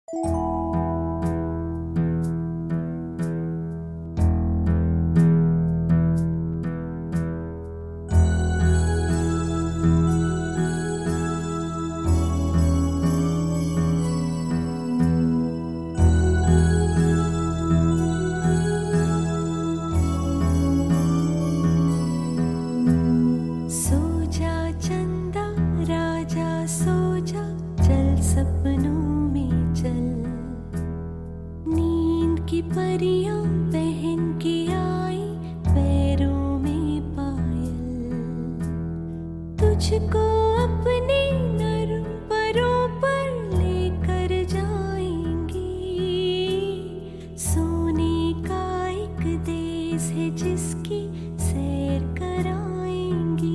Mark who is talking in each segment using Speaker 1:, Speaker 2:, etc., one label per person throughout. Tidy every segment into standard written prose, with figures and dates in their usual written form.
Speaker 1: परियां पहन के आई पैरों में पायल, तुझको अपने नरम परों पर लेकर जाएंगी। सोने का एक देश है जिसकी सैर कराएंगी।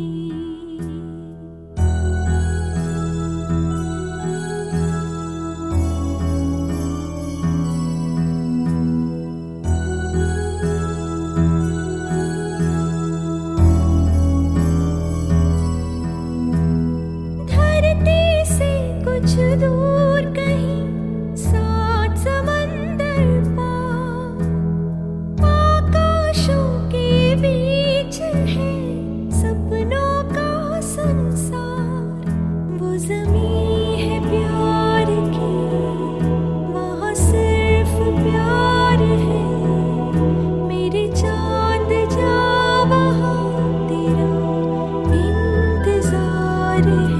Speaker 1: कुछ दूर कहीं सात समंदर पार, आकाशों के बीच है सपनों का संसार। वो ज़मीं है प्यार की, वहाँ सिर्फ प्यार है। मेरे चांद जा वहाँ तेरा इंतजार है।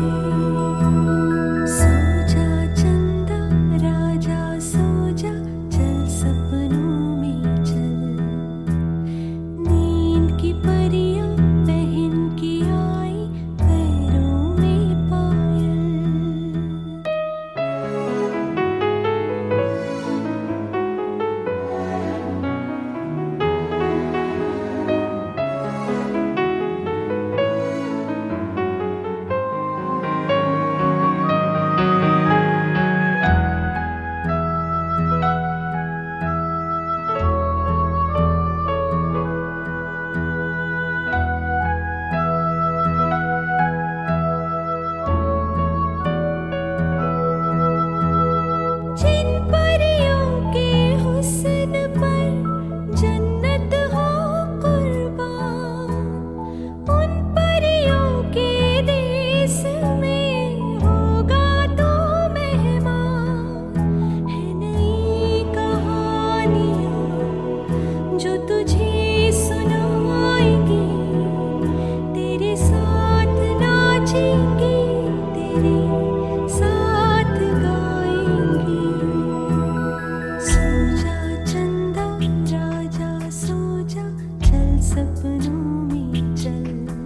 Speaker 1: जो तुझे सुनाएंगे, तेरे साथ नाचेंगे, तेरे साथ गाएंगे। सो जा चंदा राजा सो जा, चल सपनों में चल।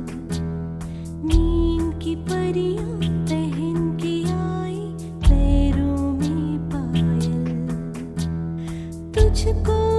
Speaker 1: नींद की परियां पहन के आई पैरों में पायल, तुझको